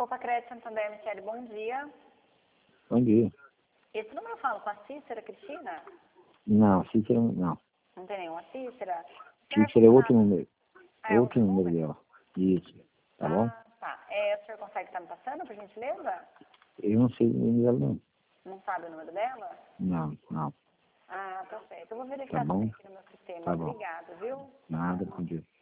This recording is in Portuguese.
Copa Crédito Santander, Michele, bom dia. Bom dia. Esse número eu falo com a Cícera Cristina? Não, Cícera não. Não tem nenhuma Cícera? Cícera é outro número. É Outro número dela. Isso. Tá bom? Tá. O senhor consegue estar me passando, por gentileza? Eu não sei o número dela, não. Não sabe o número dela? Não, não. Tá certo. Eu vou Tá verificar bom? também aqui no meu sistema. Tá bom. Obrigada, viu? Nada, bom dia.